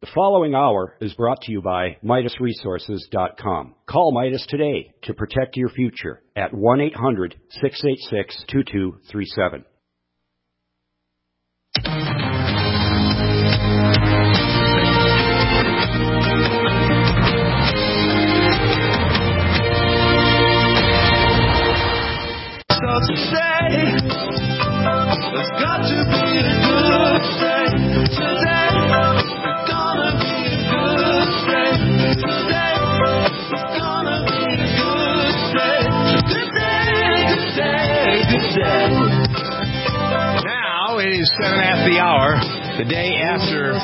The following hour is brought to you by MidasResources.com. Call Midas today to protect your future at 1-800-686-2237. So today, there's got to be a good day. Today, it's gonna be a good day. Today, it's gonna be a good day. Good day, good day. Now it is 7 after the hour, the day after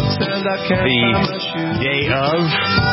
the day of.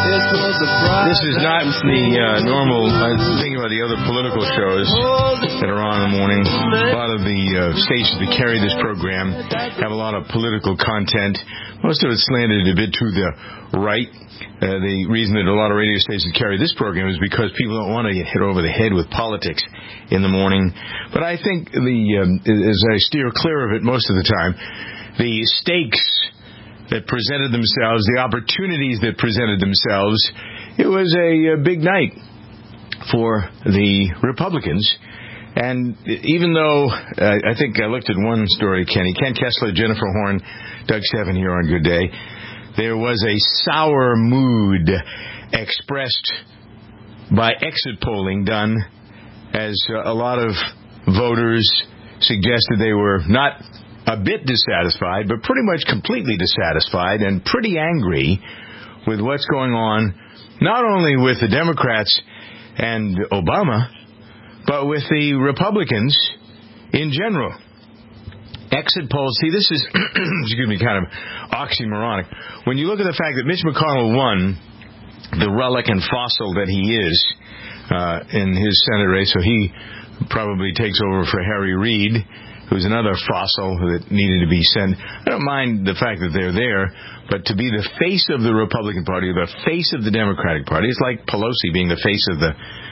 This is not the normal, I'm thinking about the other political shows that are on in the morning. A lot of the stations that carry this program have a lot of political content. Most of it's slanted a bit to the right. The reason that a lot of radio stations carry this program is because people don't want to get hit over the head with politics in the morning. But I think as I steer clear of it most of the time, the stakes that presented themselves, the opportunities that presented themselves, it was a big night for the Republicans. And even though I think I looked at one story, Kenny, Ken Kessler, Jennifer Horn, Doug Stephan here on Good Day, there was a sour mood expressed by exit polling done as a lot of voters suggested they were not a bit dissatisfied, but pretty much completely dissatisfied and pretty angry with what's going on, not only with the Democrats and Obama, but with the Republicans in general. Exit polls, see, this is, excuse me, kind of oxymoronic. When you look at the fact that Mitch McConnell won, the relic and fossil that he is in his Senate race, so he probably takes over for Harry Reid, who's another fossil that needed to be sent. I don't mind the fact that they're there, but to be the face of the Republican Party, or the face of the Democratic Party, it's like Pelosi being the face of the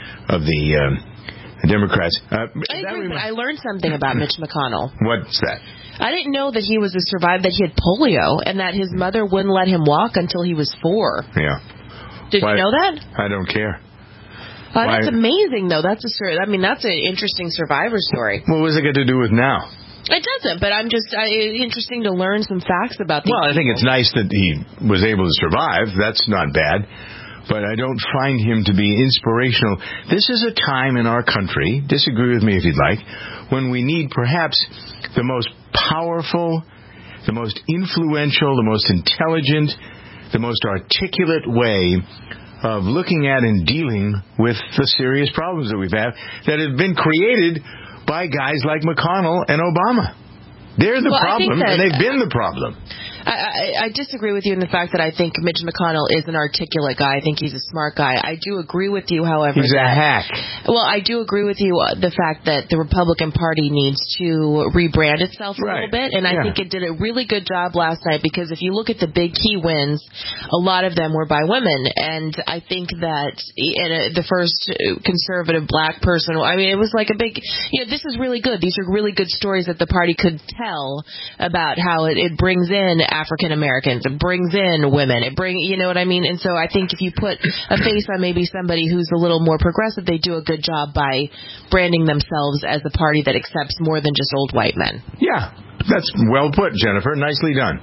Democrats. I agree, but I learned something about Mitch McConnell. What's that? I didn't know that he was a survivor, that he had polio, and that his mother wouldn't let him walk until he was 4. Yeah. Did you know that? I don't care. That's amazing, though. That's an interesting survivor story. What was it got to do with now? It doesn't, but I'm just interesting to learn some facts about these people. I think it's nice that he was able to survive. That's not bad. But I don't find him to be inspirational. This is a time in our country, disagree with me if you'd like, when we need perhaps the most powerful, the most influential, the most intelligent, the most articulate way of looking at and dealing with the serious problems that we've had that have been created by guys like McConnell and Obama. They're the problem, and they've been the problem. I disagree with you in the fact that I think Mitch McConnell is an articulate guy. I think he's a smart guy. I do agree with you, however. He's a hack. Well, I do agree with you the fact that the Republican Party needs to rebrand itself a little bit, and I think it did a really good job last night because if you look at the big key wins, a lot of them were by women, and I think that the first conservative black person, I mean, it was like a big, this is really good. These are really good stories that the party could tell about how it brings in African Americans, it brings in women, you know what I mean? And so I think if you put a face on maybe somebody who's a little more progressive, they do a good job by branding themselves as a party that accepts more than just old white men. Yeah, that's well put, Jennifer. Nicely done.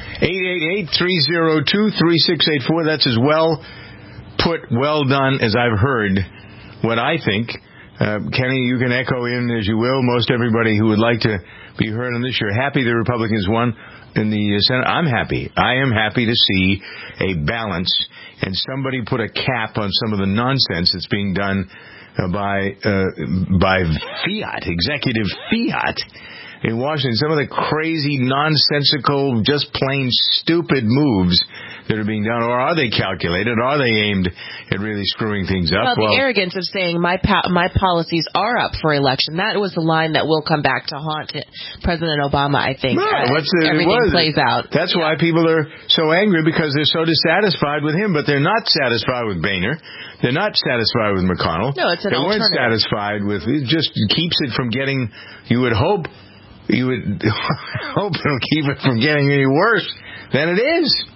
888-302-3684. That's as well put, well done as I've heard what I think. Kenny, you can echo in as you will. Most everybody who would like to be heard on this, you're happy the Republicans won in the Senate. I'm happy. I am happy to see a balance and somebody put a cap on some of the nonsense that's being done by fiat, executive fiat in Washington. Some of the crazy, nonsensical, just plain stupid moves that are being done, or are they calculated? Are they aimed at really screwing things up? Well, the arrogance of saying my policies are up for election, that was the line that will come back to haunt President Obama, I think. Everything plays out. That's why people are so angry, because they're so dissatisfied with him, but they're not satisfied with Boehner. They're not satisfied with McConnell. No, it's an alternative. They weren't satisfied with it. Just keeps it from getting, you would hope it'll keep it from getting any worse than it is.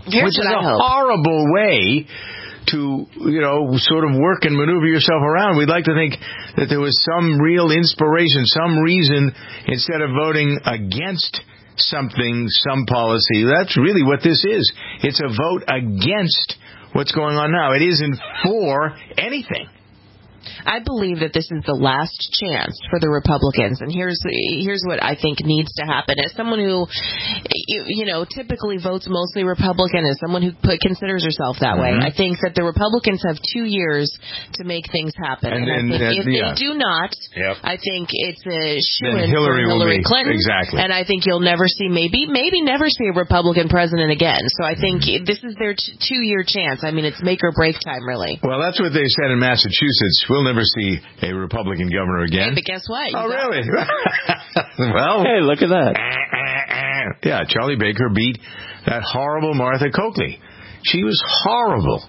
Here's which is what I a hope. horrible way to, sort of work and maneuver yourself around. We'd like to think that there was some real inspiration, some reason, instead of voting against something, some policy. That's really what this is. It's a vote against what's going on now. It isn't for anything. I believe that this is the last chance for the Republicans, and here's what I think needs to happen. As someone who, typically votes mostly Republican, as someone who considers herself that way, I think that the Republicans have 2 years to make things happen. And I think if they do not, I think it's a shoo-in for Hillary Clinton. Exactly. And I think you'll never see, maybe never see a Republican president again. So I think this is their 2-year chance. I mean, it's make or break time, really. Well, that's what they said in Massachusetts. We'll never see a Republican governor again. Hey, but guess what? Oh, really? Well, hey, look at that. Yeah, Charlie Baker beat that horrible Martha Coakley. She was horrible.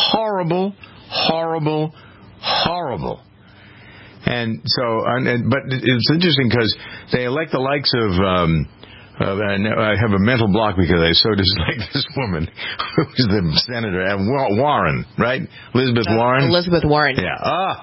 And so, but it's interesting because they elect the likes of, I have a mental block because I so dislike this woman who's the senator, Warren, right? Elizabeth Warren. Elizabeth Warren. Yeah.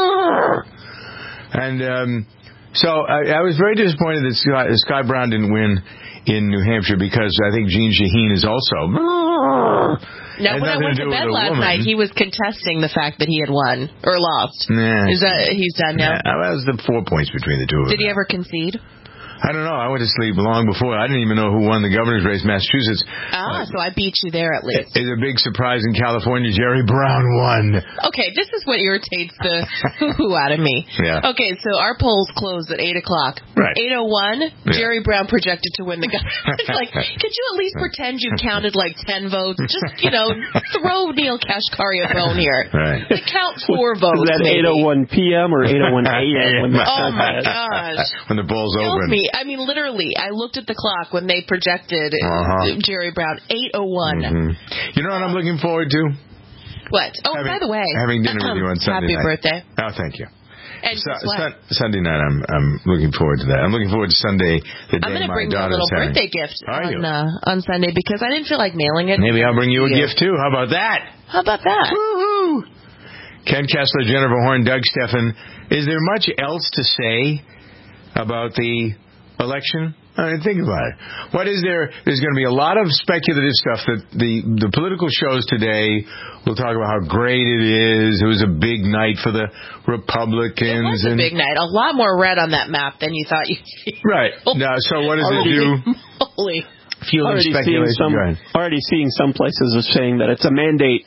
And so I was very disappointed that Scott Brown didn't win in New Hampshire because I think Jeanne Shaheen is also. Now, when I went to bed last night, he was contesting the fact that he had won or lost. Nah. He's done now? That was the 4 points between the two of them. Did he ever concede? I don't know. I went to sleep long before. I didn't even know who won the governor's race in Massachusetts. So I beat you there at least. It's a big surprise in California. Jerry Brown won. Okay, this is what irritates the hoo-hoo out of me. Yeah. Okay, so our polls closed at 8 o'clock. Right. 8:01, Jerry Brown projected to win the governor. It's like, could you at least pretend you counted like 10 votes? Just, throw Neil Kashkari a bone here. Right. Count 4 votes. Is that 8:01 p.m. or 8:01 a.m.? Oh, my gosh. When the polls Kills open. me. I mean, literally, I looked at the clock when they projected Jerry Brown, 8:01. You know what I'm looking forward to? What? Oh, by the way. Having dinner with you on Sunday night. Happy birthday. Oh, thank you. And Sunday night, I'm looking forward to that. I'm looking forward to Sunday, the day I'm going to my bring you a daughter's little having. birthday gift on Sunday because I didn't feel like mailing it. Maybe I'll bring you a gift, too. How about that? How about that? Woo-hoo! Ken Kessler, Jennifer Horn, Doug Steffen. Is there much else to say about the election? I mean, think about it. What is there? There's going to be a lot of speculative stuff that the political shows today will talk about how great it is. It was a big night for the Republicans. It was a big night. A lot more red on that map than you thought you'd see. Right. Now, so what does it do? Holy. Fueling speculation. Already seeing some places are saying that it's a mandate.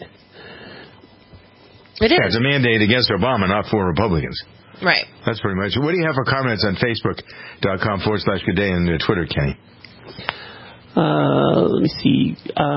It is. Yeah, it's a mandate against Obama, not for Republicans. Right. That's pretty much it. What do you have for comments on Facebook.com/Good-Day and Twitter, Kenny? Let me see.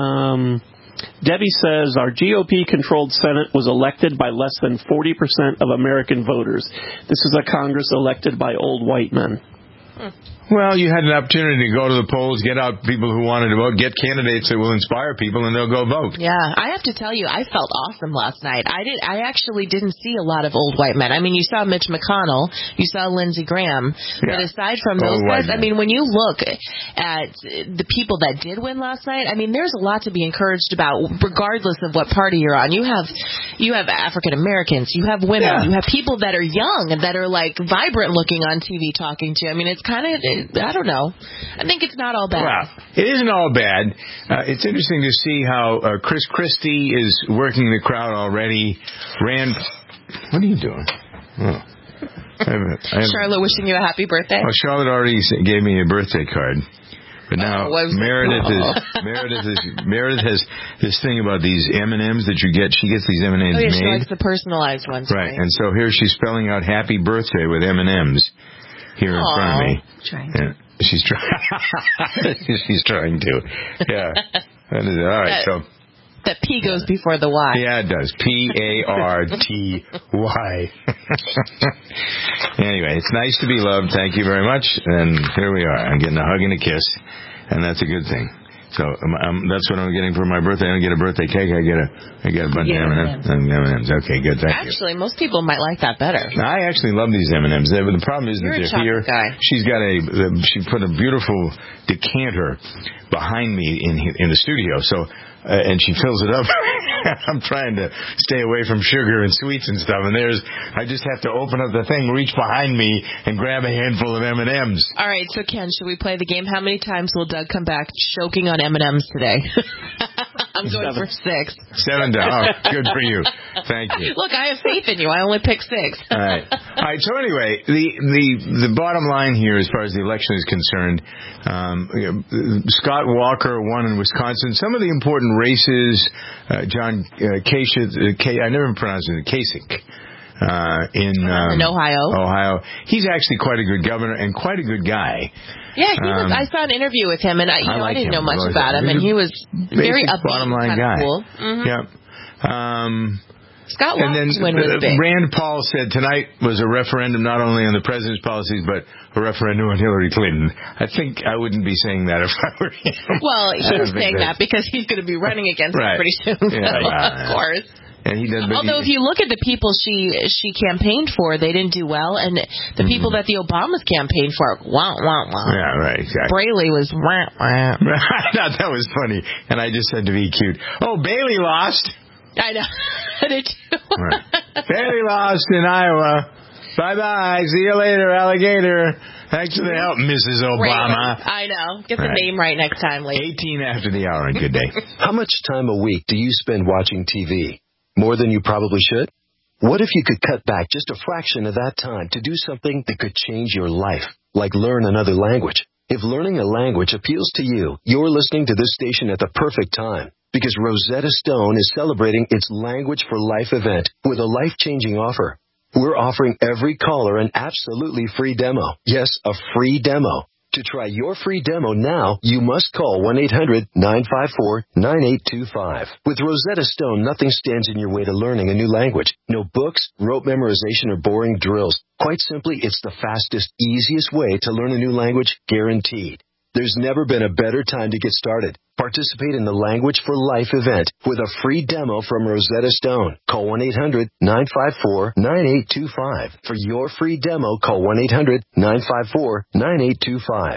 Debbie says, our GOP-controlled Senate was elected by less than 40% of American voters. This is a Congress elected by old white men. Well, you had an opportunity to go to the polls, get out people who wanted to vote, get candidates that will inspire people, and they'll go vote. Yeah, I have to tell you, I felt awesome last night. I actually didn't see a lot of old white men. I mean, you saw Mitch McConnell, you saw Lindsey Graham, but aside from those guys, I mean, when you look at the people that did win last night, I mean, there's a lot to be encouraged about, regardless of what party you're on. You have African Americans, you have women, you have people that are young and that are like vibrant looking on TV talking to you. I mean, it's kind of, I don't know. I think it's not all bad. Well, it isn't all bad. It's interesting to see how Chris Christie is working the crowd already. Rand, what are you doing? Oh. Charlotte wishing you a happy birthday. Well, Charlotte already gave me a birthday card. But now Meredith has this thing about these M&Ms that you get. She gets these M&Ms made. She likes the personalized ones. Right. And so here she's spelling out happy birthday with M&Ms. Here in front of me. She's trying to. Yeah. That is, all right. So that P goes before the Y. Yeah, it does. P-A-R-T-Y. Anyway, it's nice to be loved. Thank you very much. And here we are. I'm getting a hug and a kiss, and that's a good thing. So that's what I'm getting for my birthday. I don't get a birthday cake. I get a bunch of M&Ms. Okay, good. Thank you. Actually, most people might like that better. I actually love these M&Ms. The problem is that they're here. Guy. She put a beautiful decanter behind me in the studio. So and she fills it up. I'm trying to stay away from sugar and sweets and stuff, and I just have to open up the thing, reach behind me, and grab a handful of M&Ms. All right, so Ken, should we play the game? How many times will Doug come back choking on M&Ms today? I'm going for 6. 7 down. Oh, good for you. Thank you. Look, I have faith in you. I only picked 6. All right. So anyway, the bottom line here, as far as the election is concerned, Scott Walker won in Wisconsin. Some of the important races, John Kasich, I never pronounced it, Kasich. In Ohio. He's actually quite a good governor and quite a good guy. Yeah, I saw an interview with him, and I didn't know much about him, and he was very upbeat, bottom line guy. Cool. Mm-hmm. Yeah. Scott Walker's win was big. Rand Paul said tonight was a referendum not only on the president's policies, but a referendum on Hillary Clinton. I think I wouldn't be saying that if I were him. Well, he was saying that because he's going to be running against her pretty soon, of course. And he does, although if you look at the people she campaigned for, they didn't do well, and the people that the Obamas campaigned for, wah. Yeah, right, exactly. Braley was wah. I thought that was funny, and I just said to be cute, oh, Bailey lost. I know. I did too. Right. Bailey lost in Iowa. Bye-bye. See you later, alligator. Thanks for the help, Mrs. Obama. I know. Get the name right next time, lady. 18 after the hour, and good day. How much time a week do you spend watching TV? More than you probably should? What if you could cut back just a fraction of that time to do something that could change your life, like learn another language? If learning a language appeals to you, you're listening to this station at the perfect time, because Rosetta Stone is celebrating its Language for Life event with a life-changing offer. We're offering every caller an absolutely free demo. Yes, a free demo. To try your free demo now, you must call 1-800-954-9825. With Rosetta Stone, nothing stands in your way to learning a new language. No books, rote memorization, or boring drills. Quite simply, it's the fastest, easiest way to learn a new language, guaranteed. There's never been a better time to get started. Participate in the Language for Life event with a free demo from Rosetta Stone. Call 1-800-954-9825. For your free demo, call 1-800-954-9825.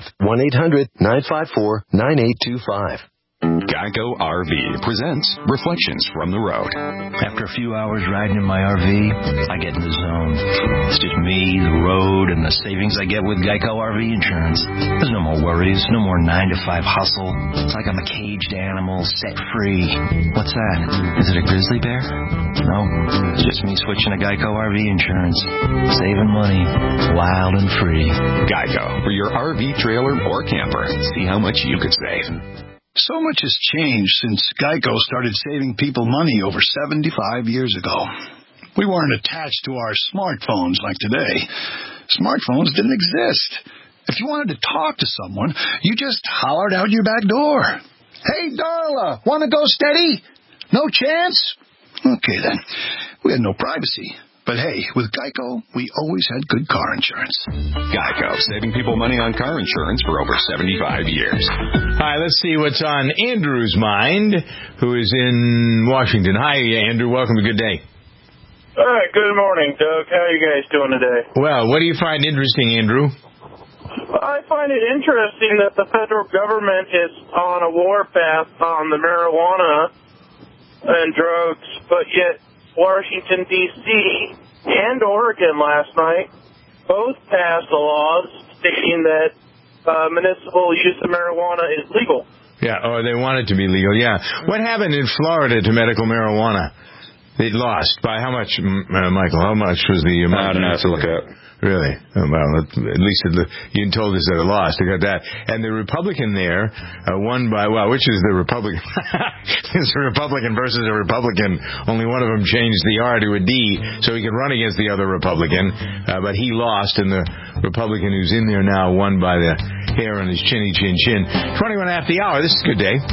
1-800-954-9825. Geico RV presents Reflections from the Road. After a few hours riding in my RV, I get in the zone. It's just me, the road, and the savings I get with Geico RV insurance. There's no more worries, no more 9-to-5 hustle. It's like I'm a caged animal, set free. What's that? Is it a grizzly bear? No, it's just me switching to Geico RV insurance. Saving money, wild and free. Geico, for your RV, trailer, or camper. See how much you could save. So much has changed since Geico started saving people money over 75 years ago. We weren't attached to our smartphones like today. Smartphones didn't exist. If you wanted to talk to someone, you just hollered out your back door. Hey, Darla, want to go steady? No chance? Okay, then. We had no privacy. But hey, with Geico, we always had good car insurance. Geico, saving people money on car insurance for over 75 years. Hi, let's see what's on Andrew's mind, who is in Washington. Hi, Andrew. Welcome to Good Day. All right, good morning, Doug. How are you guys doing today? Well, what do you find interesting, Andrew? I find it interesting that the federal government is on a warpath on the marijuana and drugs, but yet Washington, D.C. and Oregon last night both passed laws stating that municipal use of marijuana is legal. Yeah, or they want it to be legal, yeah. What happened in Florida to medical marijuana? They lost. By how much, Michael? How much was the amount? I don't know. I have to look up. Really? Well, at least you told us that it lost. I got that. And the Republican there won by, well, which is the Republican? It's a Republican versus a Republican. Only one of them changed the R to a D so he could run against the other Republican. But he lost, and the Republican who's in there now won by the hair on his chinny chin chin. 21 after the hour. This is Good Day.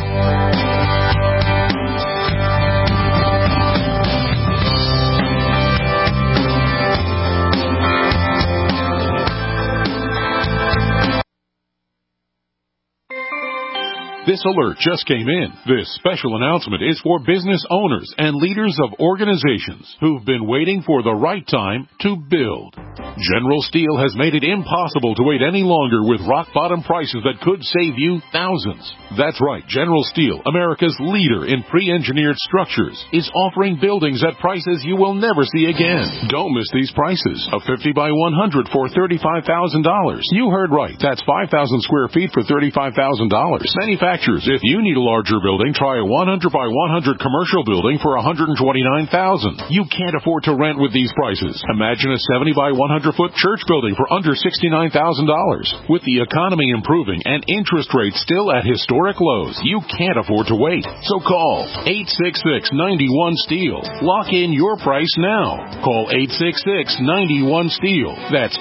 This alert just came in. This special announcement is for business owners and leaders of organizations who've been waiting for the right time to build. General Steel has made it impossible to wait any longer with rock-bottom prices that could save you thousands. That's right. General Steel, America's leader in pre-engineered structures, is offering buildings at prices you will never see again. Don't miss these prices. A 50 by 100 for $35,000. You heard right. That's 5,000 square feet for $35,000. Manufacturers, if you need a larger building, try a 100 by 100 commercial building for $129,000. You can't afford to rent with these prices. Imagine a 70 by 100-foot church building for under $69,000. With the economy improving and interest rates still at historic lows, you can't afford to wait. So call 866-91-STEEL. Lock in your price now. Call 866-91-STEEL. That's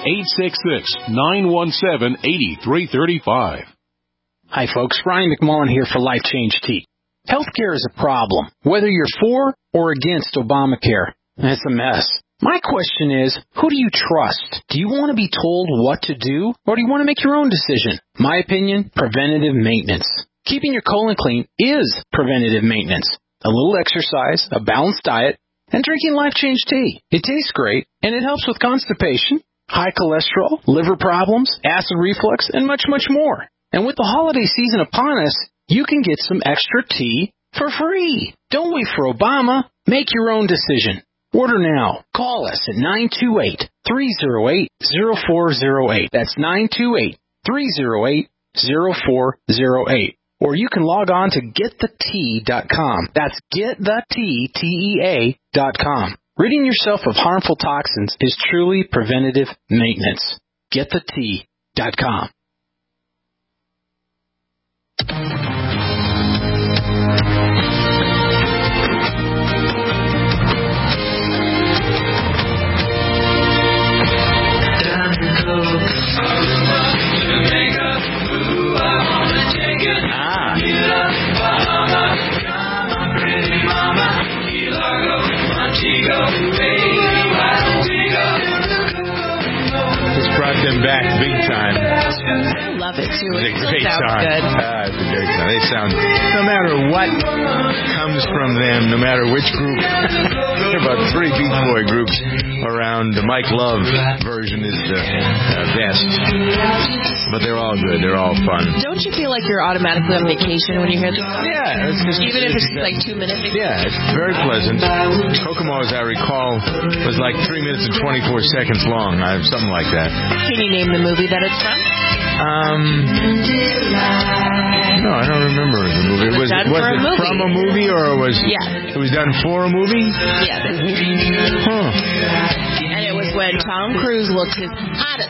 866-917-8335. Hi, folks. Ryan McMullen here for Life Change Tea. Healthcare is a problem, whether you're for or against Obamacare. It's a mess. My question is, who do you trust? Do you want to be told what to do, or do you want to make your own decision? My opinion, preventative maintenance. Keeping your colon clean is preventative maintenance. A little exercise, a balanced diet, and drinking Life Change Tea. It tastes great, and it helps with constipation, high cholesterol, liver problems, acid reflux, and much, much more. And with the holiday season upon us, you can get some extra tea for free. Don't wait for Obama. Make your own decision. Order now. Call us at 928-308-0408. That's 928-308-0408. Or you can log on to getthetea.com. That's getthetea.com. Ridding yourself of harmful toxins is truly preventative maintenance. Getthetea.com. This brought them back big time. I love it too. It's a great song. Good. It's a great song. They sound, no matter what comes from them, no matter which group, there are about 3 Beach Boy groups around. The Mike Love version is the best. But they're all good. They're all fun. Don't you feel like you're automatically on vacation when you hear this? Yeah. Even if it's just like 2 minutes? Yeah, it's very pleasant. Kokomo, as I recall, was like 3 minutes and 24 seconds long. Something like that. Can you name the movie that it's from? No, I don't remember the movie. Was it from a movie or was it was done for a movie? Yeah. Huh. And it was when Tom Cruise looked his hottest.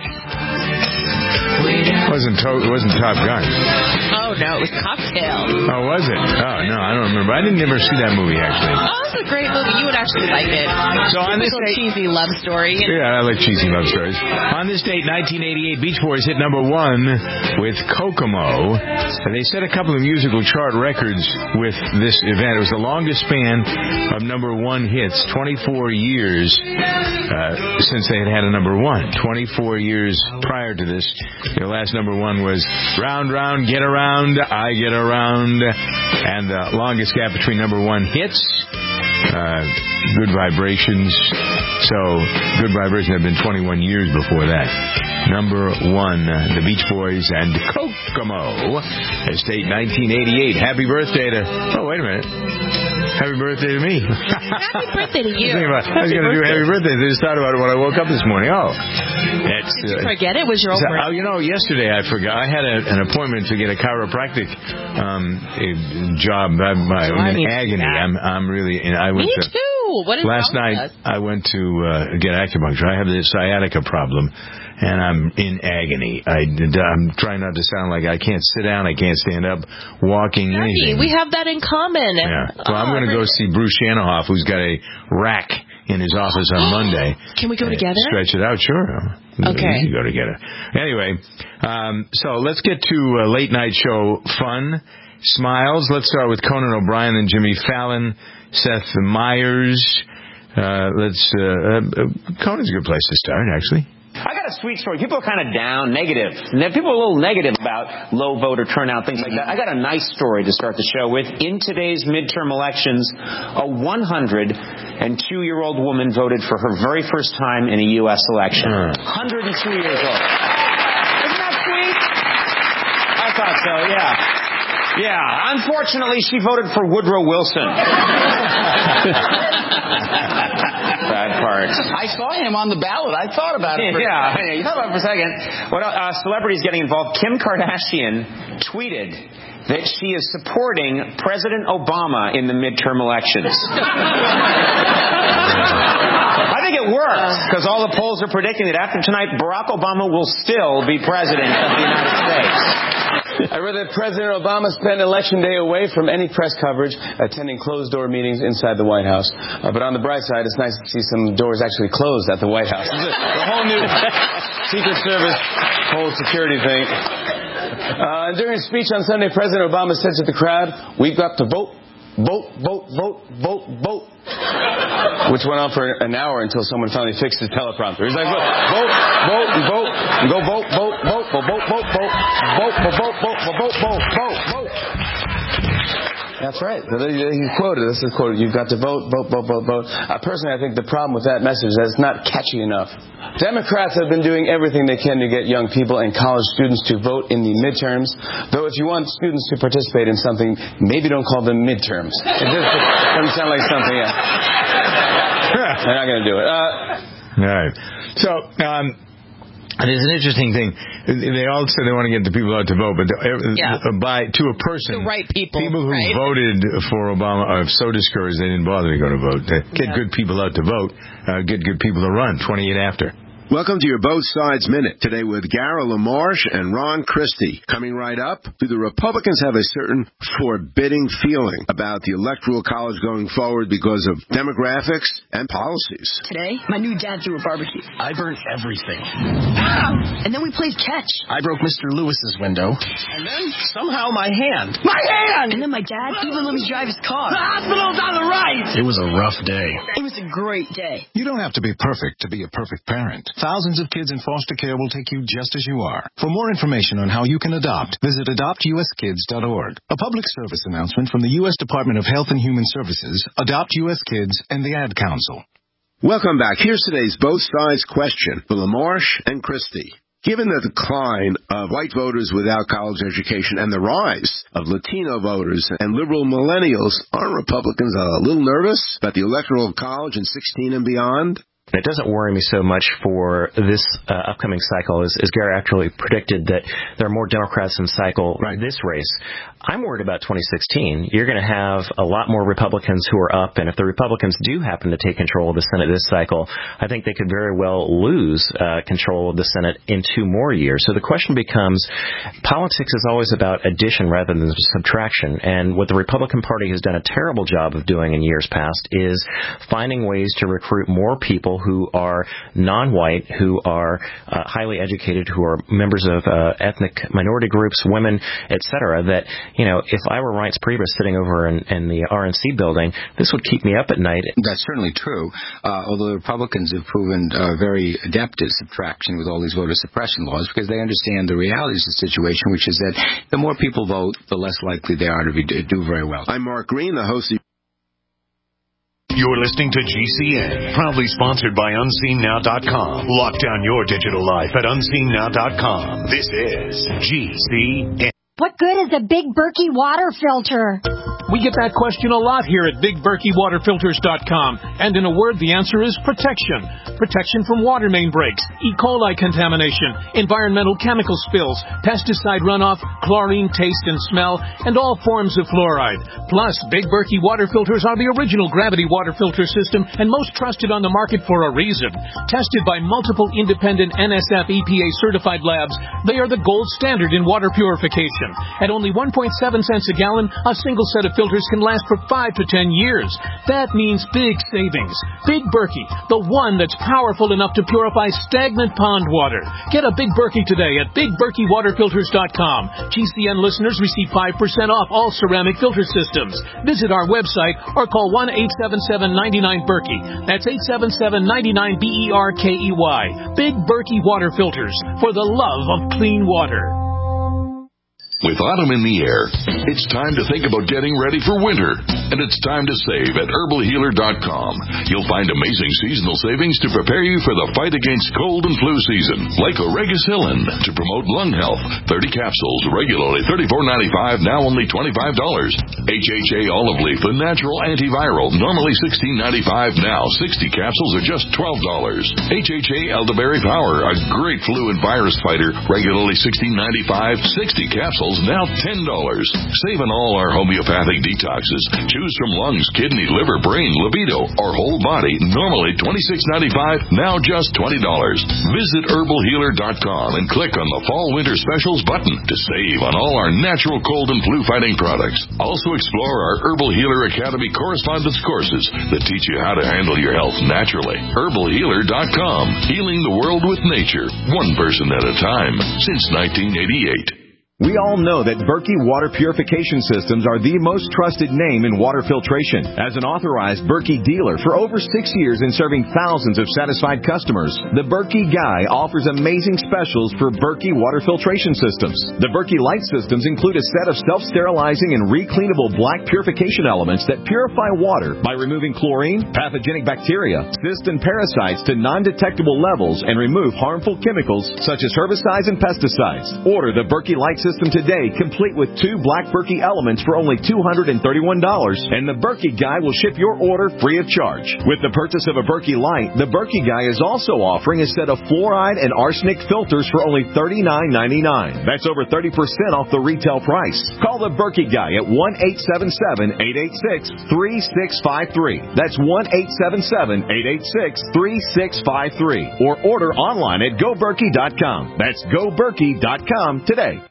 It wasn't Top Gun. Oh, no, it was Cocktail. Oh, was it? Oh, no, I don't remember. I didn't ever see that movie, actually. Oh, it's a great movie. You would actually like it. So on this date, cheesy love story. Yeah, I like cheesy love stories. On this date, 1988, Beach Boys hit number 1 with Kokomo. And they set a couple of musical chart records with this event. It was the longest span of number 1 hits, 24 years since they had a number 1. 24 years prior to this. Their last number 1 was Round, Round, Get Around, I Get Around. And the longest gap between number 1 hits, Good Vibrations. So, Good Vibrations had been 21 years before that. Number 1, the Beach Boys and Kokomo. Estate 1988. Happy birthday to... Oh, wait a minute. Happy birthday to me. Happy birthday to you. I was going to do happy birthday. I just thought about it when I woke up this morning. Oh. Did you forget it? Was your own birthday? Yesterday I forgot. I had an appointment to get a chiropractic job. I'm in agony. I'm really... Me too. What is last night, I went to get acupuncture. I have this sciatica problem, and I'm in agony. I'm trying not to sound like I can't sit down, I can't stand up, walking, anything. We have that in common. Yeah. So I'm going to go see Bruce Shanahoff, who's got a rack in his office on Monday. Can we go together? Stretch it out, sure. Okay. We can go together. Anyway, so let's get to late night show fun. Smiles. Let's start with Conan O'Brien and Jimmy Fallon. Seth Meyers. Conan's a good place to start, actually. I got a sweet story. People are kind of down, negative. People are a little negative about low voter turnout, things like that. I got a nice story to start the show with. In today's midterm elections, a 102-year-old woman voted for her very first time in a U.S. election. 102 years old. Isn't that sweet? I thought so, yeah. Yeah, unfortunately, she voted for Woodrow Wilson. Bad part. I saw him on the ballot. I thought about it. You thought about it for a second. What celebrities getting involved? Kim Kardashian tweeted that she is supporting President Obama in the midterm elections. I think it works, because all the polls are predicting that after tonight, Barack Obama will still be president of the United States. I read that President Obama spent Election Day away from any press coverage, attending closed-door meetings inside the White House. But on the bright side, it's nice to see some doors actually closed at the White House. The whole new Secret Service whole security thing. During his speech on Sunday, President Obama said to the crowd, "We've got to vote, vote, vote, vote, vote, vote." Which went on for an hour until someone finally fixed his teleprompter. He's like, vote, vote, and vote, and go vote, vote, vote, vote, vote, vote, vote, vote, vote, vote, vote, vote, vote, vote. That's right. He quoted. This is quoted. You've got to vote, vote, vote, vote, vote. Personally, I think the problem with that message is that it's not catchy enough. Democrats have been doing everything they can to get young people and college students to vote in the midterms. Though if you want students to participate in something, maybe don't call them midterms. It doesn't sound like something else. They're not going to do it. All right. So, there's an interesting thing. They all said they want to get the people out to vote, but to a person, the right people who voted for Obama are so discouraged they didn't bother to go to vote. Get good people out to vote, get good people to run 28 after. Welcome to your Both Sides Minute. Today with Gara LaMarche and Ron Christie. Coming right up, do the Republicans have a certain forbidding feeling about the Electoral College going forward because of demographics and policies? Today, my new dad threw a barbecue. I burnt everything. And then we played catch. I broke Mr. Lewis's window. And then, somehow, my hand. My hand! And then my dad even let me drive his car. The hospital's on the right! It was a rough day. It was a great day. You don't have to be perfect to be a perfect parent. Thousands of kids in foster care will take you just as you are. For more information on how you can adopt, visit adoptuskids.org. A public service announcement from the U.S. Department of Health and Human Services, Adopt U.S. Kids, and the Ad Council. Welcome back. Here's today's Both Sides question for LaMarche and Christie. Given the decline of white voters without college education and the rise of Latino voters and liberal millennials, aren't Republicans a little nervous about the Electoral College in 2016 and beyond? It doesn't worry me so much for this upcoming cycle, as Gary actually predicted that there are more Democrats in cycle this race. I'm worried about 2016. You're going to have a lot more Republicans who are up, and if the Republicans do happen to take control of the Senate this cycle, I think they could very well lose control of the Senate in 2 more years. So the question becomes, politics is always about addition rather than subtraction, and what the Republican Party has done a terrible job of doing in years past is finding ways to recruit more people who are non-white, who are highly educated, who are members of ethnic minority groups, women, etc., that, you know, if I were Reince Priebus sitting over in the RNC building, this would keep me up at night. That's certainly true, although the Republicans have proven very adept at subtraction with all these voter suppression laws because they understand the realities of the situation, which is that the more people vote, the less likely they are to do very well. I'm Mark Green, the host of... You're listening to GCN, proudly sponsored by UnseenNow.com. Lock down your digital life at UnseenNow.com. This is GCN. What good is a Big Berkey water filter? We get that question a lot here at BigBerkeyWaterFilters.com. And in a word, the answer is protection. Protection from water main breaks, E. coli contamination, environmental chemical spills, pesticide runoff, chlorine taste and smell, and all forms of fluoride. Plus, Big Berkey water filters are the original gravity water filter system and most trusted on the market for a reason. Tested by multiple independent NSF EPA certified labs, they are the gold standard in water purification. At only 1.7 cents a gallon, a single set of filters filters can last for 5 to 10 years. That means big savings. Big Berkey, the one that's powerful enough to purify stagnant pond water. Get a Big Berkey today at BigBerkeyWaterFilters.com. GCN listeners receive 5% off all ceramic filter systems. Visit our website or call 1-877-99-BERKEY. That's 877-99-BERKEY. Big Berkey Water Filters, for the love of clean water. With autumn in the air, it's time to think about getting ready for winter. And it's time to save at herbalhealer.com. You'll find amazing seasonal savings to prepare you for the fight against cold and flu season. Like Oregacillin to promote lung health. 30 capsules, regularly $34.95, now only $25. HHA olive leaf, a natural antiviral, normally $16.95, now 60 capsules are just $12. HHA elderberry power, a great flu and virus fighter, regularly $16.95, 60 capsules, now $10. Save on all our homeopathic detoxes. Choose from lungs, kidney, liver, brain, libido, or whole body. Normally $26.95, now just $20. Visit herbalhealer.com and click on the Fall Winter Specials button to save on all our natural cold and flu fighting products. Also explore our Herbal Healer Academy correspondence courses that teach you how to handle your health naturally. herbalhealer.com. Healing the world with nature, one person at a time, since 1988. We all know that Berkey Water Purification Systems are the most trusted name in water filtration. As an authorized Berkey dealer for over 6 years and serving thousands of satisfied customers, the Berkey Guy offers amazing specials for Berkey water filtration systems. The Berkey Light systems include a set of self-sterilizing and recleanable black purification elements that purify water by removing chlorine, pathogenic bacteria, cysts, and parasites to non-detectable levels and remove harmful chemicals such as herbicides and pesticides. Order the Berkey Light system today, complete with 2 black Berkey elements for only $231, and the Berkey Guy will ship your order free of charge. With the purchase of a Berkey Light, the Berkey Guy is also offering a set of fluoride and arsenic filters for only $39.99. That's over 30% off the retail price. Call the Berkey Guy at 1-877-886-3653. That's 1-877-886-3653. Or order online at GoBerkey.com. That's GoBerkey.com today.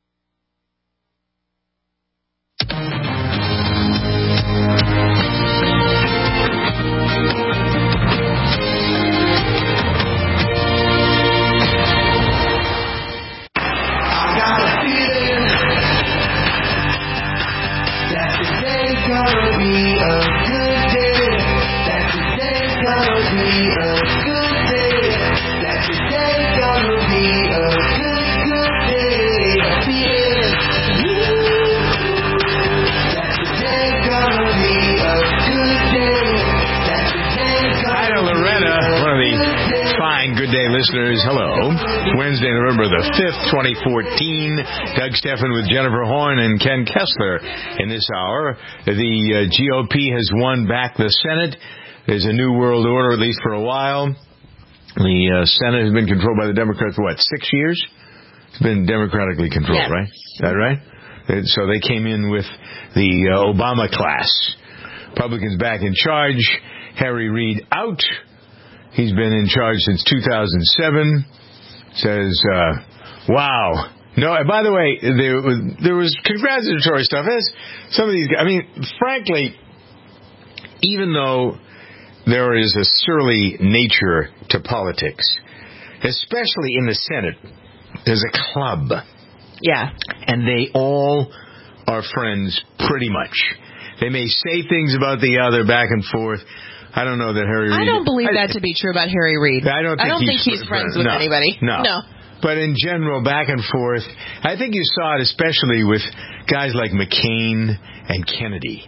Listeners, hello. Wednesday, November the 5th, 2014. Doug Steffen with Jennifer Horn and Ken Kessler in this hour. The GOP has won back the Senate. There's a new world order, at least for a while. The Senate has been controlled by the Democrats for, 6 years? It's been democratically controlled, right? Is that right? So they came in with the Obama class. Republicans back in charge. Harry Reid out. He's been in charge since 2007. Says, wow. No, and by the way, there was congratulatory stuff. Some of these guys, I mean, frankly, even though there is a surly nature to politics, especially in the Senate, there's a club. Yeah. And they all are friends, pretty much. They may say things about the other back and forth. I don't know that Harry Reid... I don't believe that to be true about Harry Reid. I don't think he's friends with anybody. No. But in general, back and forth, I think you saw it especially with guys like McCain and Kennedy,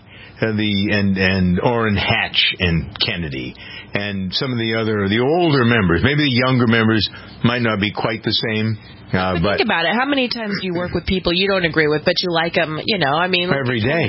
and Orrin Hatch and Kennedy, and some of the older members. Maybe the younger members might not be quite the same. But think about it. How many times do you work with people you don't agree with, but you like them, every day.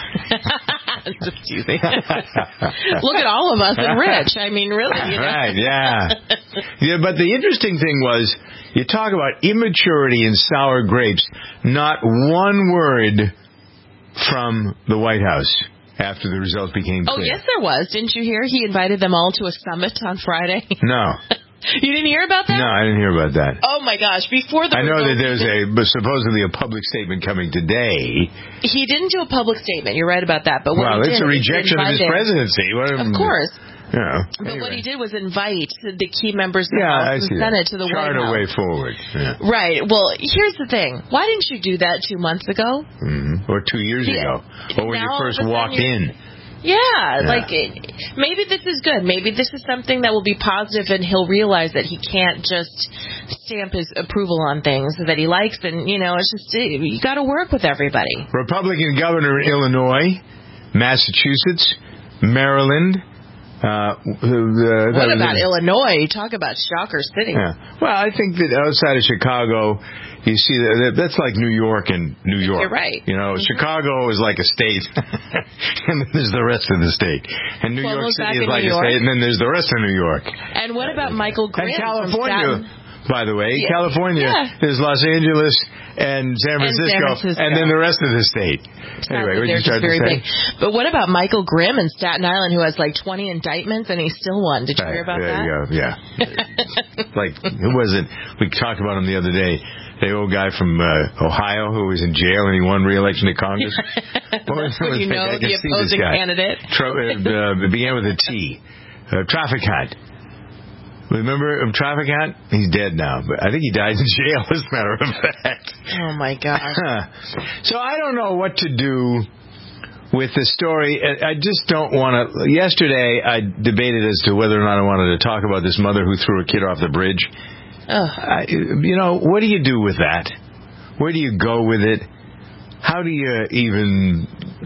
Just teasing. Look at all of us and Rich. I mean, really. Right, yeah. Yeah, but the interesting thing was, you talk about immaturity and sour grapes, not one word from the White House after the results became clear. Oh, yes, there was. Didn't you hear? He invited them all to a summit on Friday. No. You didn't hear about that? No, I didn't hear about that. Oh my gosh! Before the I know that there's supposedly a public statement coming today. He didn't do a public statement. You're right about that. But what it's a rejection of his presidency. Of course. Yeah. But what he did was invite the key members of the House and Senate to the White House. Chart a way forward. Yeah. Right. Well, here's the thing. Why didn't you do that 2 months ago? Or 2 years ago? Or when you first walked in? Yeah, like maybe this is good. Maybe this is something that will be positive, and he'll realize that he can't just stamp his approval on things that he likes. And it's just you got to work with everybody. Republican governor in Illinois, Massachusetts, Maryland. What about Illinois? Talk about shocker city. Yeah. Well, I think that outside of Chicago, you see that's like New York and New York. You're right. Chicago is like a state, and then there's the rest of the state. And New York City is like a state, and then there's the rest of New York. And what about Michael Graham? And California, by the way. California is Los Angeles and San Francisco, and then the rest of the state. Anyway, what did you start to say? Big. But what about Michael Grimm in Staten Island, who has like 20 indictments, and he still won? Did you hear about that? Yeah. Like, who was it? We talked about him the other day. The old guy from Ohio who was in jail and he won re-election to Congress. The opposing candidate. It began with a T. Traffic Hat. Remember Traffic Hat? He's dead now, but I think he died in jail, as a matter of fact. Oh, my gosh. So I don't know what to do with the story. I just don't want to. Yesterday, I debated as to whether or not I wanted to talk about this mother who threw a kid off the bridge. What do you do with that? Where do you go with it? How do you even...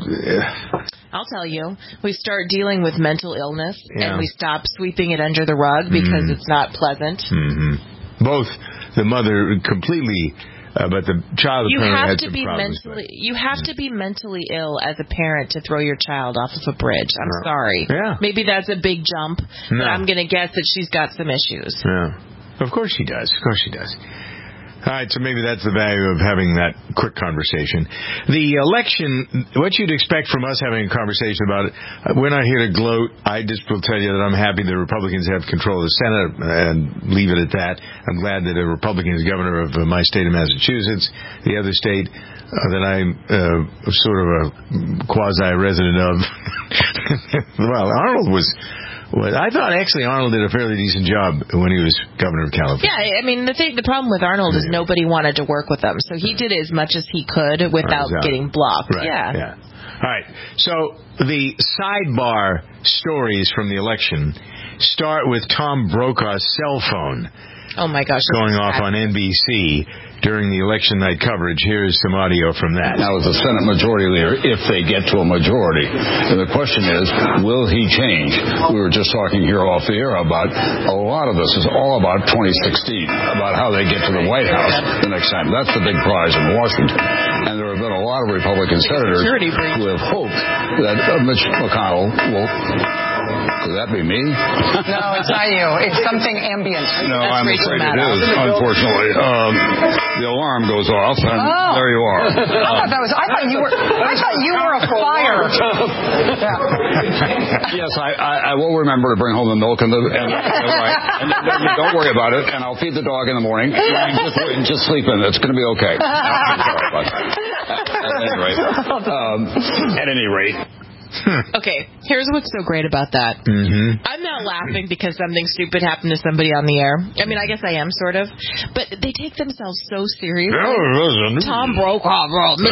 I'll tell you. We start dealing with mental illness, and we stop sweeping it under the rug because it's not pleasant. Both the mother completely, but the child apparently had some problems. You have to be mentally ill as a parent to throw your child off of a bridge. I'm sorry. Yeah. Maybe that's a big jump, but I'm going to guess that she's got some issues. Yeah. Of course she does. All right, so maybe that's the value of having that quick conversation. The election, what you'd expect from us having a conversation about it, we're not here to gloat. I just will tell you that I'm happy the Republicans have control of the Senate and leave it at that. I'm glad that a Republican is governor of my state of Massachusetts, the other state that I'm sort of a quasi-resident of. Well, Arnold was... I thought actually Arnold did a fairly decent job when he was governor of California. Yeah, I mean, the problem with Arnold is nobody wanted to work with him, so he did as much as he could without getting blocked. Right. Yeah. All right, so the sidebar stories from the election start with Tom Brokaw's cell phone. Oh my gosh! Going off on NBC during the election night coverage. Here's some audio from that. Now, as a Senate Majority Leader, if they get to a majority, and the question is, will he change? We were just talking here off the air about a lot of this is all about 2016, about how they get to the White House the next time. That's the big prize in Washington. And there have been a lot of Republican senators who have hoped that Mitch McConnell will... Could that be me? No, it's not you. It's something ambient. No, I'm afraid it is, unfortunately. The alarm goes off, and there you are. I thought you were a fire. Yes, I will remember to bring home the milk and don't worry about it, and I'll feed the dog in the morning. Just sleep in it. It's going to be okay. At any rate. Okay, here's what's so great about that. I'm not laughing because something stupid happened to somebody on the air. I mean, I guess I am, sort of. But they take themselves so seriously. Tom Brokaw,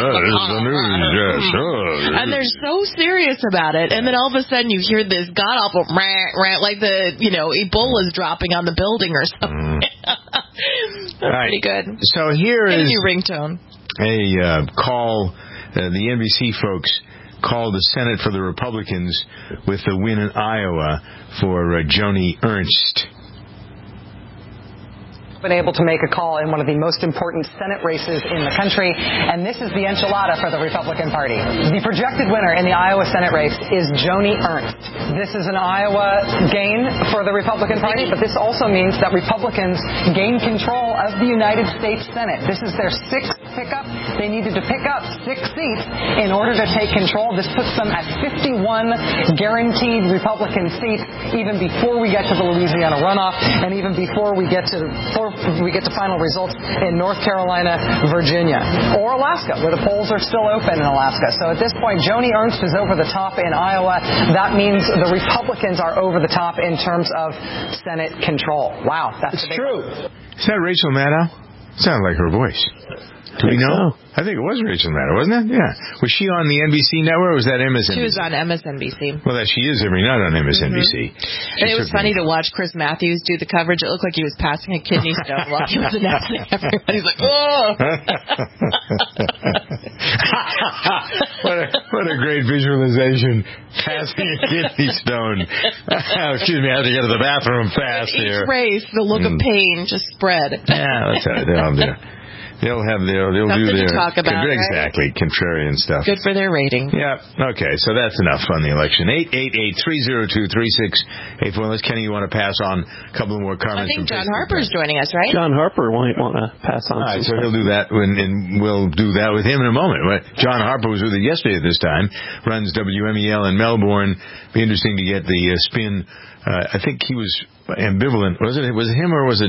and they're so serious about it. And then all of a sudden you hear this god-awful rant, like the, Ebola's dropping on the building or something. That's pretty good. So here is... a new ringtone. A call, the NBC folks called the Senate for the Republicans with the win in Iowa for Joni Ernst. Been able to make a call in one of the most important Senate races in the country, and this is the enchilada for the Republican Party. The projected winner in the Iowa Senate race is Joni Ernst. This is an Iowa gain for the Republican Party, but this also means that Republicans gain control of the United States Senate. This is their 6th pickup. They needed to pick up 6 seats in order to take control. This puts them at 51 guaranteed Republican seats, even before we get to the Louisiana runoff, and even before we get to final results in North Carolina, Virginia, or Alaska, where the polls are still open in Alaska. So at this point, Joni Ernst is over the top in Iowa. That means the Republicans are over the top in terms of Senate control. Wow, that's true. Is that Rachel Maddow? Sounds like her voice. Do we know? So. I think it was Rachel Maddow, wasn't it? Yeah. Was she on the NBC network or was that MSNBC? She was on MSNBC. Well, she is every night on MSNBC. And it was funny to watch Chris Matthews do the coverage. It looked like he was passing a kidney stone while he was announcing everybody's like, oh! What a great visualization. Passing a kidney stone. Excuse me, I have to get to the bathroom fast here. Each race, the look of pain just spread. Yeah, that's how they'll do. They'll do their talk about, exactly right? Contrarian stuff. Good for their rating. Yeah. Okay. So that's enough on the election. 888-302-3684. Unless Kenny, you want to pass on a couple more comments. I think John Harper's joining us, right? John Harper might want to pass on. All right. So he'll do that, and we'll do that with him in a moment. John Harper was with us yesterday at this time. Runs WMEL in Melbourne. Be interesting to get the spin. I think he was ambivalent. Was it him or was it?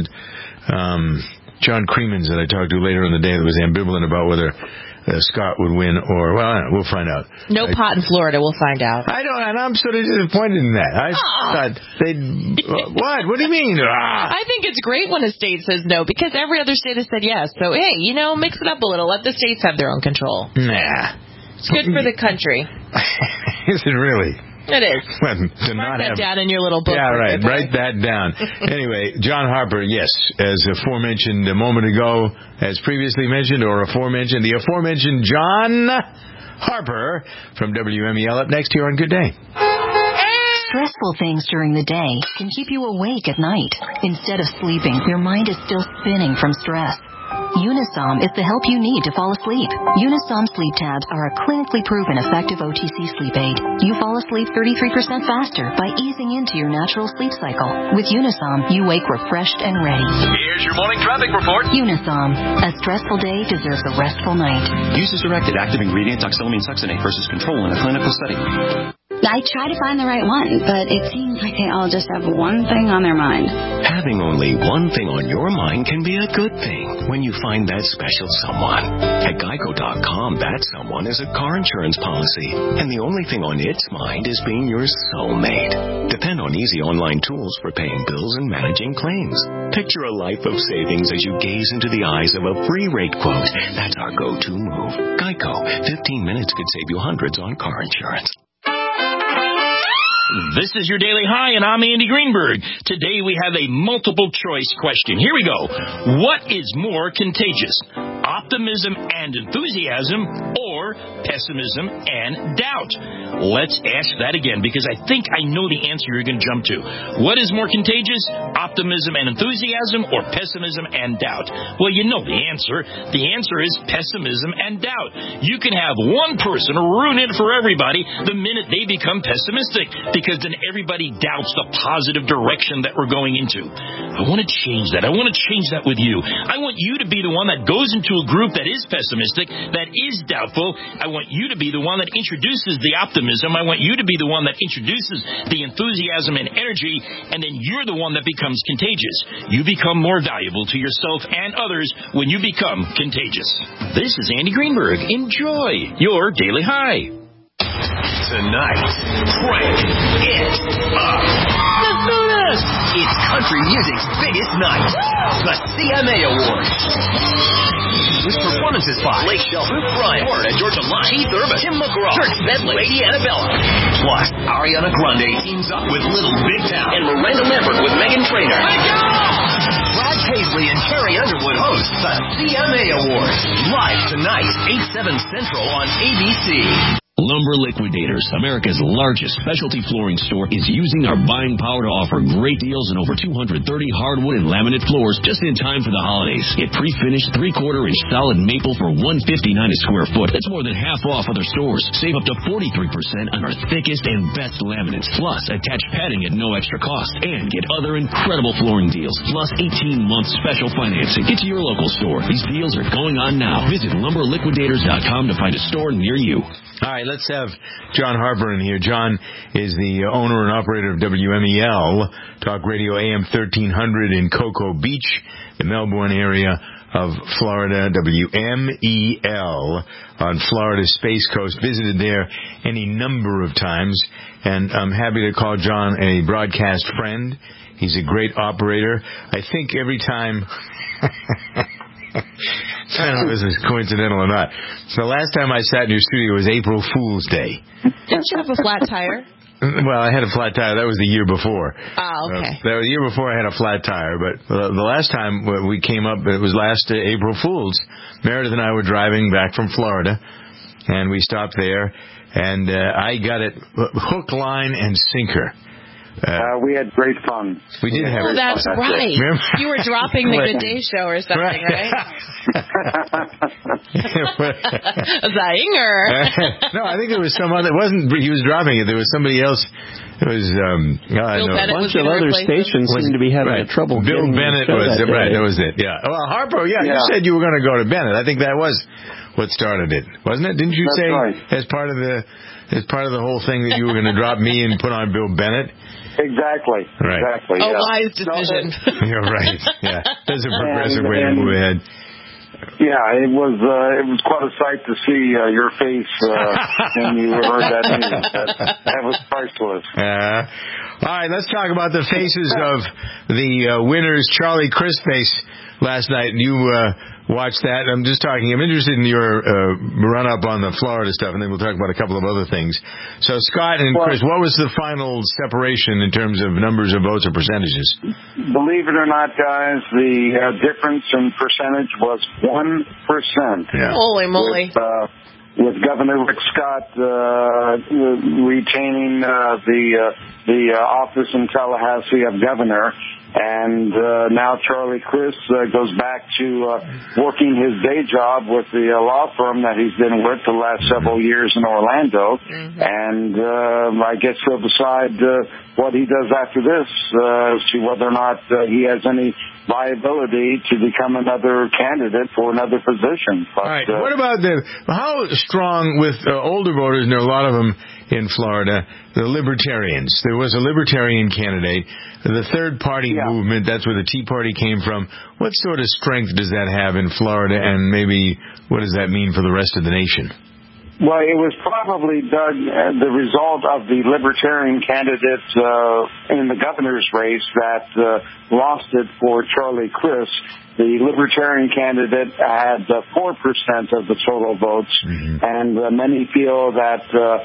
John Creemans that I talked to later in the day that was ambivalent about whether Scott would win or, well, I don't know, we'll find out. No pot in Florida, we'll find out. I don't, and I'm sort of disappointed in that. I thought they'd, what? What do you mean? I think it's great when a state says no because every other state has said yes. So, hey, mix it up a little. Let the states have their own control. Nah. It's good for the country. Is it really? It is. Well, write that down in your little book. Yeah, right. Write that down. Anyway, John Harper, yes, as aforementioned a moment ago, as previously mentioned, the aforementioned John Harper from WMEL up next here on Good Day. Stressful things during the day can keep you awake at night. Instead of sleeping, your mind is still spinning from stress. Unisom is the help you need to fall asleep. Unisom sleep tabs are a clinically proven effective OTC sleep aid. You fall asleep 33% faster by easing into your natural sleep cycle. With Unisom, you wake refreshed and ready. Here's your morning traffic report. Unisom. A stressful day deserves a restful night. Use as directed. Active ingredient oxylamine succinate versus control in a clinical study. I try to find the right one, but it seems like they all just have one thing on their mind. Having only one thing on your mind can be a good thing when you find that special someone. At Geico.com, that someone is a car insurance policy, and the only thing on its mind is being your soulmate. Depend on easy online tools for paying bills and managing claims. Picture a life of savings as you gaze into the eyes of a free rate quote. That's our go-to move. Geico. 15 minutes could save you hundreds on car insurance. This is your Daily High, and I'm Andy Greenberg. Today we have a multiple choice question. Here we go. What is more contagious? Optimism and enthusiasm or pessimism and doubt? Let's ask that again because I think I know the answer you're going to jump to. What is more contagious? Optimism and enthusiasm or pessimism and doubt? Well, you know the answer. The answer is pessimism and doubt. You can have one person ruin it for everybody the minute they become pessimistic, because then everybody doubts the positive direction that we're going into. I want to change that. I want to change that with you. I want you to be the one that goes into a group that is pessimistic, that is doubtful. I want you to be the one that introduces the optimism. I want you to be the one that introduces the enthusiasm and energy, and then you're the one that becomes contagious. You become more valuable to yourself and others when you become contagious. This is Andy Greenberg. Enjoy your Daily High. Tonight, crank it up. Let's do this. It's country music's biggest night, the CMA Awards. With performances by Blake Shelton, Brian Ward, and Georgia Line, Keith Urban, Tim McGraw, Dirk Bentley, Lady Annabella. Plus, Ariana Grande teams up with Little Big Town, and Miranda Lambert with Meghan Trainor. Brad Paisley and Carrie Underwood host the CMA Awards. Live tonight, 8/7 Central on ABC. Lumber Liquidators, America's largest specialty flooring store, is using our buying power to offer great deals on over 230 hardwood and laminate floors just in time for the holidays. Get pre-finished 3/4-inch solid maple for $159 a square foot. That's more than half off other stores. Save up to 43% on our thickest and best laminates. Plus, attach padding at no extra cost. And get other incredible flooring deals. Plus, 18-month special financing. Get to your local store. These deals are going on now. Visit lumberliquidators.com to find a store near you. All right, let's have John Harper in here. John is the owner and operator of WMEL, Talk Radio AM 1300 in Cocoa Beach, the Melbourne area of Florida. WMEL on Florida's Space Coast. Visited there any number of times, and I'm happy to call John a broadcast friend. He's a great operator. I think every time... I don't know if this is coincidental or not. So the last time I sat in your studio was April Fool's Day. Didn't you have a flat tire? Well, I had a flat tire. That was the year before. Oh, okay. That was the year before I had a flat tire. But the last time we came up, it was last April Fool's. Meredith and I were driving back from Florida, and we stopped there, and I got it hook, line, and sinker. We had great fun. We did have great fun. Oh, that's right. Remember? You were dropping the Good Day Show or something, right? Zinger. No, I think there was some other. It wasn't he was dropping it. There was somebody else. It was a bunch of other stations seemed to be having trouble. Bill Bennett was right. That was it. Yeah. Well, Harpo. Yeah, you said you were going to go to Bennett. I think that was what started it, wasn't it? Didn't you say as part of the whole thing that you were going to drop me and put on Bill Bennett? Exactly. Right. Exactly. A wise decision. You're right. Yeah. That's a progressive way to move ahead. Yeah, it was quite a sight to see your face when you heard that news. That was priceless. All right, let's talk about the faces of the winners. Charlie Crist face last night. You watched that. I'm interested in your run-up on the Florida stuff, and then we'll talk about a couple of other things. So, Scott and Chris, what was the final separation in terms of numbers of votes or percentages? Believe it or not, guys, the difference in percentage was 1%. Yeah. Holy moly. With Governor Rick Scott retaining the office in Tallahassee of governor, and now Charlie Crist goes back to working his day job with the law firm that he's been with the last several years in Orlando. Mm-hmm. And I guess he'll decide what he does after this, as to whether or not he has any viability to become another candidate for another position. But, all right. What about how strong with older voters, and there are a lot of them in Florida, the libertarians? There was a libertarian candidate. The third party movement, that's where the Tea Party came from. What sort of strength does that have in Florida, and maybe what does that mean for the rest of the nation? Well, it was probably, Doug, the result of the libertarian candidates in the governor's race that lost it for Charlie Crist. The libertarian candidate had 4% of the total votes, mm-hmm. and many feel that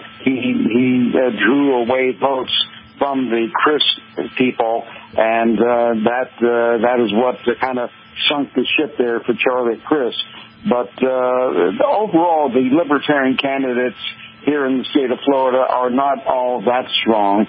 he drew away votes from the Crist people, and that is what kind of sunk the ship there for Charlie Crist. But overall, the libertarian candidates here in the state of Florida are not all that strong.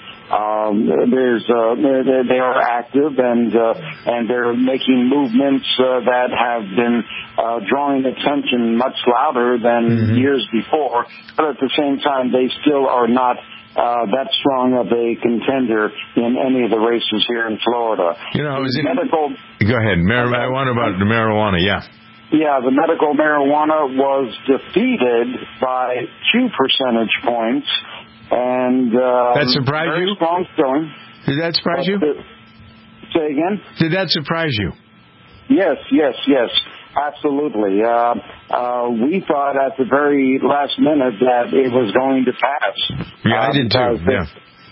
They are active, and they're making movements that have been drawing attention much louder than mm-hmm. years before. But at the same time, they still are not that strong of a contender in any of the races here in Florida. You know, go ahead. I wonder about the marijuana. Yeah. Yeah, the medical marijuana was defeated by 2 percentage points, and that surprised you? Strong showing. Did that surprise you? Say again? Did that surprise you? Yes, absolutely. We thought at the very last minute that it was going to pass. Yeah, I did too. Yeah.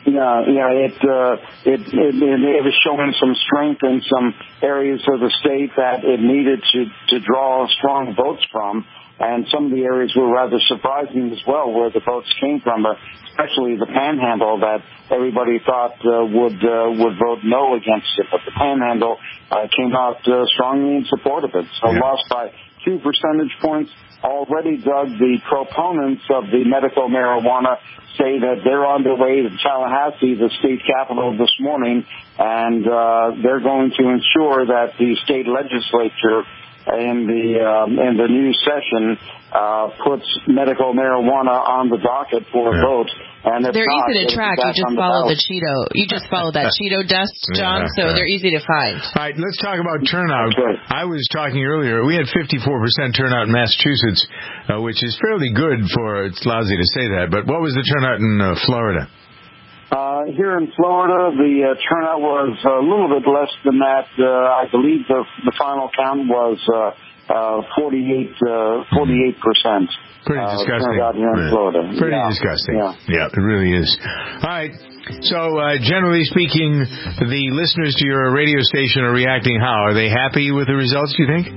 It was showing some strength in some areas of the state that it needed to draw strong votes from, and some of the areas were rather surprising as well, where the votes came from, especially the Panhandle that everybody thought would vote no against it, but the Panhandle came out strongly in support of it. So lost by 2 percentage points. Already, Doug, the proponents of the medical marijuana say that they're on their way to Tallahassee, the state capital, this morning, and they're going to ensure that the state legislature in the new session puts medical marijuana on the docket for a vote. And if they're not, easy to track. You just follow the Cheeto. You just follow that Cheeto dust, John. So they're easy to find. All right, let's talk about turnout. I was talking earlier. We had 54% turnout in Massachusetts, which is fairly good for. It's lousy to say that, but what was the turnout in Florida? Here in Florida, the turnout was a little bit less than that. I believe the final count was 48%. Pretty disgusting. Turnout here in Florida. Pretty disgusting. Yeah, it really is. All right. So, generally speaking, the listeners to your radio station are reacting how? Are they happy with the results, do you think?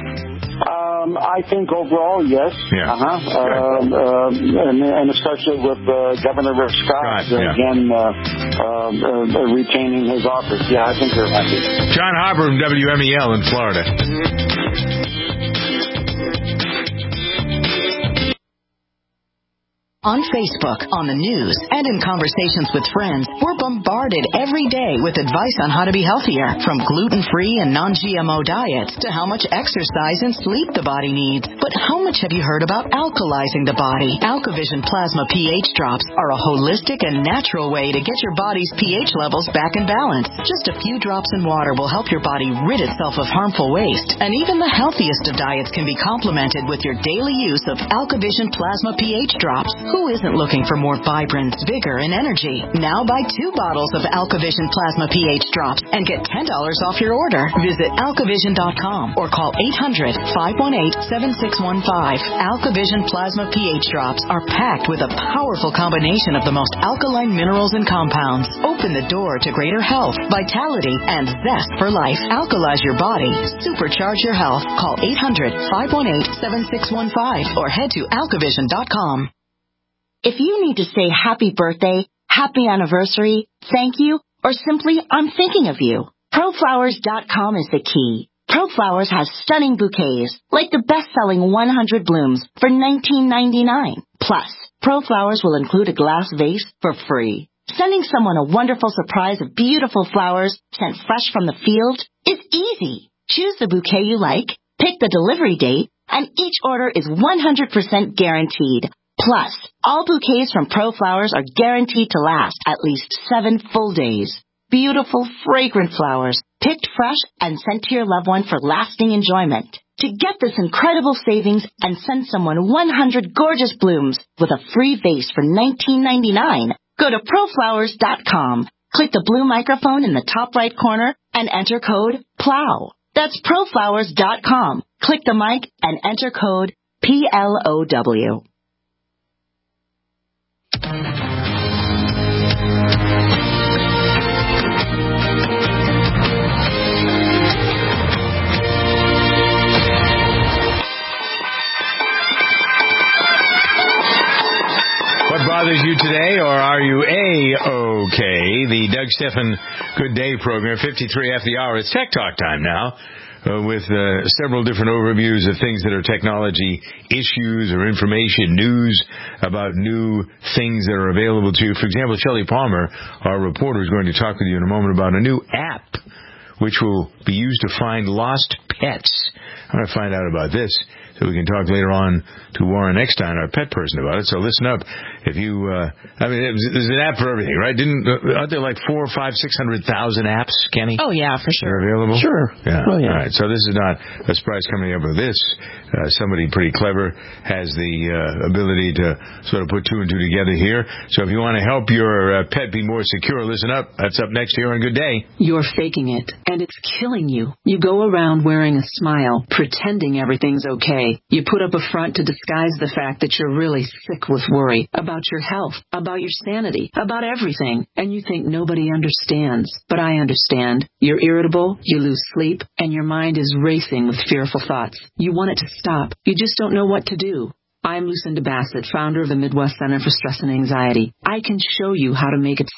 I think overall, yes. Yeah. And especially with Governor Rick Scott, again, retaining his office. Yeah, I think they're happy. John Harper from WMEL in Florida. On Facebook, on the news, and in conversations with friends, we're bombarded every day with advice on how to be healthier, from gluten-free and non-GMO diets to how much exercise and sleep the body needs. But how much have you heard about alkalizing the body? AlkaVision Plasma pH drops are a holistic and natural way to get your body's pH levels back in balance. Just a few drops in water will help your body rid itself of harmful waste. And even the healthiest of diets can be complemented with your daily use of AlkaVision Plasma pH drops. Who isn't looking for more vibrance, vigor, and energy? Now buy 2 bottles of AlkaVision Plasma pH drops and get $10 off your order. Visit alkavision.com or call 800-518-7615. AlkaVision Plasma pH drops are packed with a powerful combination of the most alkaline minerals and compounds. Open the door to greater health, vitality, and zest for life. Alkalize your body. Supercharge your health. Call 800-518-7615 or head to alkavision.com. If you need to say happy birthday, happy anniversary, thank you, or simply I'm thinking of you, ProFlowers.com is the key. ProFlowers has stunning bouquets, like the best-selling 100 blooms for $19.99. Plus, ProFlowers will include a glass vase for free. Sending someone a wonderful surprise of beautiful flowers sent fresh from the field is easy. Choose the bouquet you like, pick the delivery date, and each order is 100% guaranteed. Plus, all bouquets from ProFlowers are guaranteed to last at least 7 full days. Beautiful, fragrant flowers, picked fresh and sent to your loved one for lasting enjoyment. To get this incredible savings and send someone 100 gorgeous blooms with a free vase for $19.99, go to ProFlowers.com. Click the blue microphone in the top right corner and enter code PLOW. That's ProFlowers.com. Click the mic and enter code PLOW. What bothers you today, or are you A-OK? The Doug Stephan Good Day program, 53 after the hour. It's Tech Talk time now. With several different overviews of things that are technology issues or information, news about new things that are available to you. For example, Shelley Palmer, our reporter, is going to talk with you in a moment about a new app which will be used to find lost pets. I'm going to find out about this so we can talk later on to Warren Eckstein, our pet person, about it. So listen up. If you, there's an app for everything, right? Aren't there like 400,000 or 600,000 apps, Kenny? Oh, yeah, for sure. They're available? Sure. Yeah. Oh, yeah. All right. So this is not a surprise coming up with this. Somebody pretty clever has the ability to sort of put 2 and 2 together here. So if you want to help your pet be more secure, listen up. That's up next here on Good Day. You're faking it, and it's killing you. You go around wearing a smile, pretending everything's okay. You put up a front to disguise the fact that you're really sick with worry about your health, about your sanity, about everything, and you think nobody understands. But I understand. You're irritable, you lose sleep, and your mind is racing with fearful thoughts. You want it to stop. You just don't know what to do. I'm Lucinda Bassett, founder of the Midwest Center for Stress and Anxiety. I can show you how to make it stop.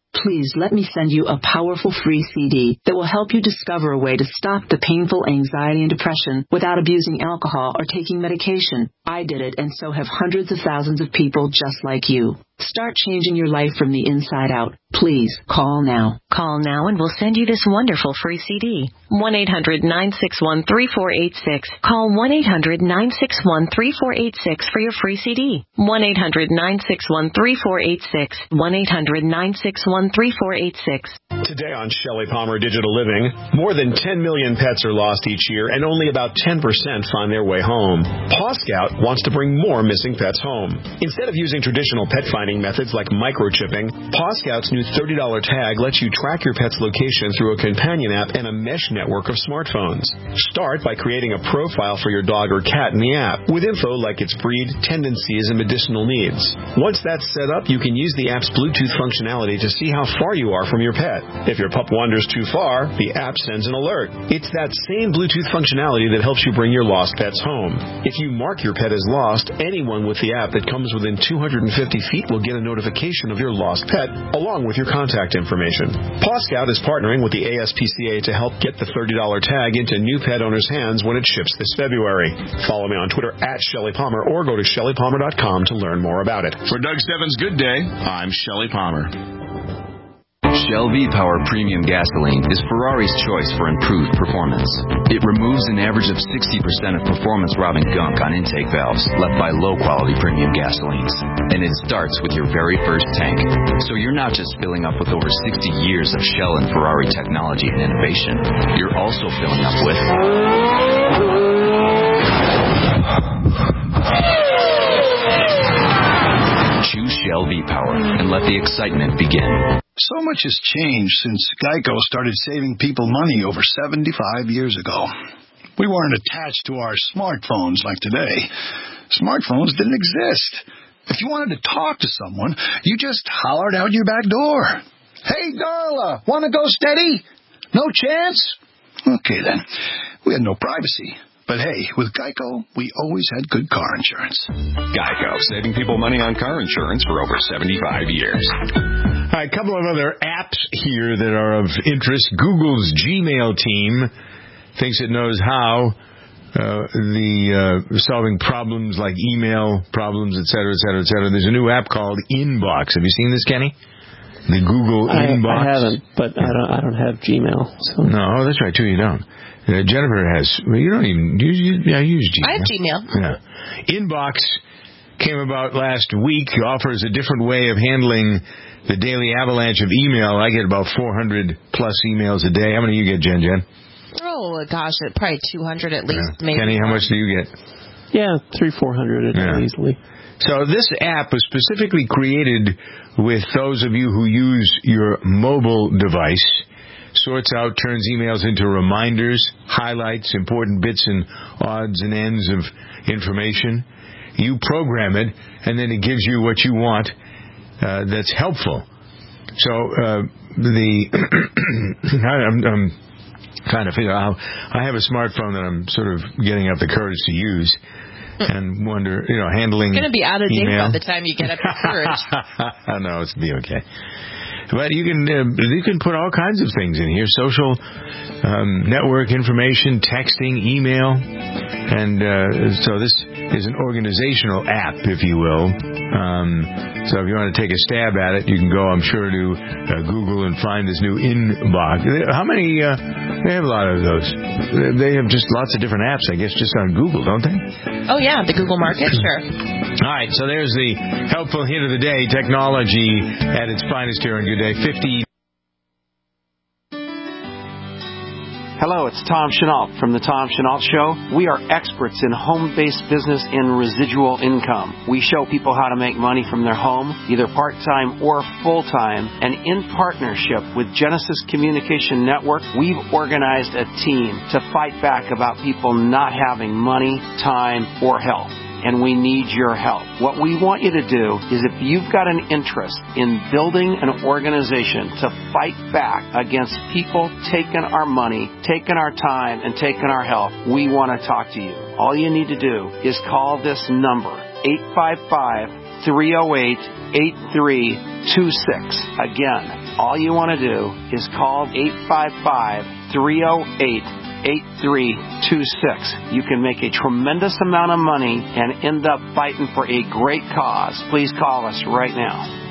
Please let me send you a powerful free CD that will help you discover a way to stop the painful anxiety and depression without abusing alcohol or taking medication. I did it, and so have hundreds of thousands of people just like you. Start changing your life from the inside out. Please call now. Call now and we'll send you this wonderful free CD. 1-800-961-3486. Call 1-800-961-3486 for your free CD. 1-800-961-3486. 1-800-961-3486. Today on Shelley Palmer Digital Living, more than 10 million pets are lost each year, and only about 10% find their way home. Paw Scout wants to bring more missing pets home. Instead of using traditional pet finding methods like microchipping, Paw Scout's new $30 tag lets you track your pet's location through a companion app and a mesh network of smartphones. Start by creating a profile for your dog or cat in the app, with info like its breed, tendencies, and medicinal needs. Once that's set up, you can use the app's Bluetooth functionality to see how far you are from your pet. If your pup wanders too far, the app sends an alert. It's that same Bluetooth functionality that helps you bring your lost pets home. If you mark your pet as lost, anyone with the app that comes within 250 feet will get a notification of your lost pet, along with your contact information. Paw Scout is partnering with the ASPCA to help get the $30 tag into new pet owners' hands when it ships this February. Follow me on Twitter at Shelley Palmer or go to ShelleyPalmer.com to learn more about it. For Doug Stebbins' Good Day, I'm Shelley Palmer. Shell V-Power Premium Gasoline is Ferrari's choice for improved performance. It removes an average of 60% of performance-robbing gunk on intake valves left by low-quality premium gasolines. And it starts with your very first tank. So you're not just filling up with over 60 years of Shell and Ferrari technology and innovation. You're also filling up with... Choose Shell V-Power and let the excitement begin. So much has changed since Geico started saving people money over 75 years ago. We weren't attached to our smartphones like today. Smartphones didn't exist. If you wanted to talk to someone, you just hollered out your back door. Hey, Darla, want to go steady? No chance? Okay, then. We had no privacy. But hey, with Geico, we always had good car insurance. Geico, saving people money on car insurance for over 75 years. All right, a couple of other apps here that are of interest. Google's Gmail team thinks it knows how solving problems like email problems, et cetera, et cetera, et cetera. There's a new app called Inbox. Have you seen this, Kenny? The Google Inbox. I haven't, but I don't have Gmail. So. No, that's right, too. You don't. Jennifer has. Well, you don't even use. Yeah, I use Gmail. I have Gmail. Yeah. Inbox came about last week. Offers a different way of handling the daily avalanche of email. I get about 400 plus emails a day. How many do you get, Jen? Oh gosh, probably 200 at least. Yeah. Maybe. Kenny, how much do you get? Yeah, 300-400 a day easily. So this app was specifically created with those of you who use your mobile device. Sorts out, turns emails into reminders, highlights important bits and odds and ends of information. You program it, and then it gives you what you want that's helpful. So I'm trying to figure out how I have a smartphone that I'm sort of getting up the courage to use. And wonder, handling it's going to be out of date email. by the time you get up the courage. No, it's be okay. But you can put all kinds of things in here: social network information, texting, email, and so this is an organizational app, if you will. So if you want to take a stab at it, you can go, I'm sure, to Google and find this new Inbox. How many? They have a lot of those. They have just lots of different apps, I guess, just on Google, don't they? Oh yeah, the Google Market, sure. All right, so there's the helpful hint of the day: technology at its finest here on Good Day. 50. Hello, it's Tom Chenault from The Tom Chenault Show. We are experts in home-based business and residual income. We show people how to make money from their home, either part-time or full-time. And in partnership with Genesis Communication Network, we've organized a team to fight back about people not having money, time, or health. And we need your help. What we want you to do is, if you've got an interest in building an organization to fight back against people taking our money, taking our time, and taking our health, we want to talk to you. All you need to do is call this number, 855-308-8326. Again, All you want to do is call 855-308-8326. You can make a tremendous amount of money and end up fighting for a great cause. Please call us right now.